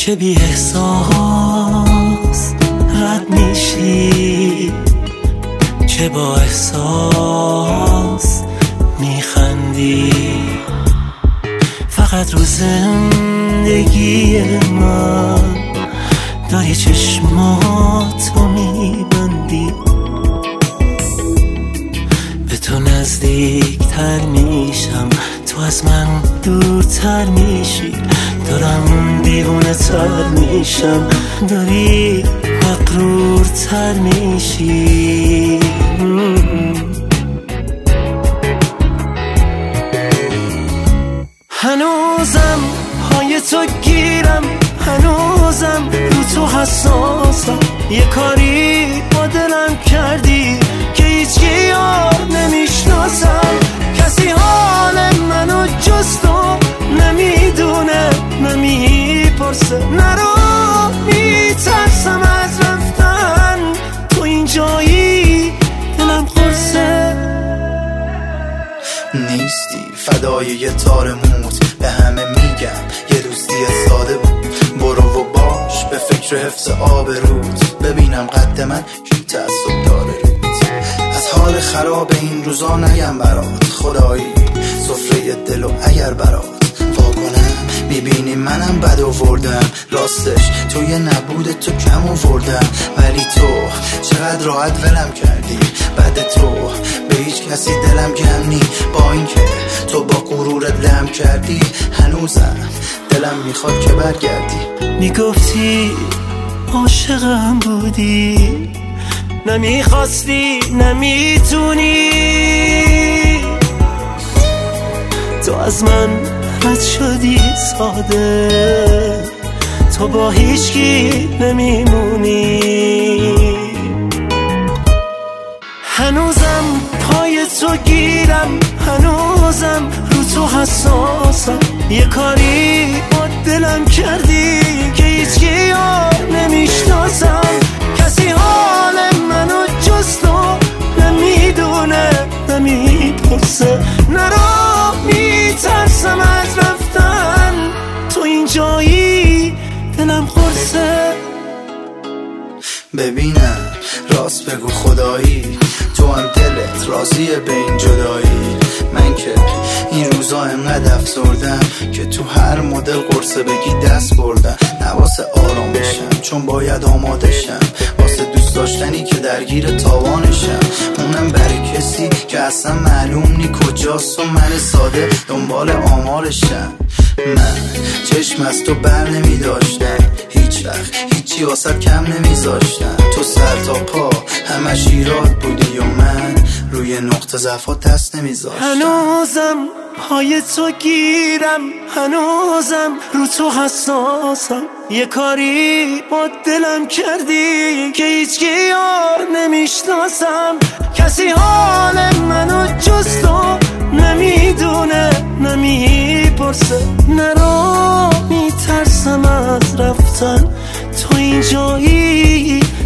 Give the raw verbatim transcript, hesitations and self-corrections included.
که بی احساس رد میشی، که با احساس میخندی. فقط رو زندگی من داری چشماتو میبندی، به تو نزدیکتر میشم، تو از من دورتر میشی. دارم دیوونه تر میشم، داری مغرورتر میشی. هنوزم پای تو گیرم، هنوزم رو تو حساسم. یه کاری با دلم کردی که هیچکی یار نمیشناسم. کسی حال منو جز تو نمیدونه، نمیپرسه. نرو میترسم از رفتن، تو اینجایی دلم قرصه. نیستی فدای یه تار موت، به همه میگم یه دوستی ساده بود. برو و باش به فکر حفظ آبروت، ببینم قد من کی تعصب داره روت. از حال خراب این روزا نگم برات، خدایی سفره دل و اگر برات وا کنم میبینی منم بد آوردم. راستش توی نبود تو کم آوردم، ولی تو چقدر راحت ولم کردی. بعد تو به هیچ کسی دلم گم نی، با اینکه تو با غرورت لم کردی. هنوزم دلم میخواد که برگردی. میگفتی عاشقم بودی، نمیخواستی نمیتونی. تو از من رد شدی ساده، تو با هیچکی نمیمونی. هنوزم پای تو گیرم، هنوزم رو تو حساسم. یه کاری با دلم کردی که هیچکی یار نمیشناسم. کسی حال منو جز تو نمیدونه، نمیپرسه. نرو میترسم از رفتن، تو اینجایی دلم قرصه. ببینم راست بگو خدایی، تو هم دلت راضیه به این جدایی. من که این روزا انقدر افسردم که تو هر مدل قرصه بگی دست بردم. نواسه آرام بشم چون باید آماده شم، واسه دوست داشتنی که درگیر تاوانشم. اونم برای کسی که اصلا معلوم نی کجاست و من ساده دنبال آمارشم. من چشم از تو بر نمی داشتم، هیچ وقت هیچی واسه کم نمیذاشتم. تو سر تا پا همش ایراد بودی و من روی نقطه ضعفات دست نمیذاشتم. هنوزم پای تو گیرم، هنوزم رو تو حساسم. یه کاری با دلم کردی که هیچکی یار نمیشناسم. کسی حال منو جز تو نمیدونه، نمیپرسه. نرو میترسم از رفتن، تو اینجایی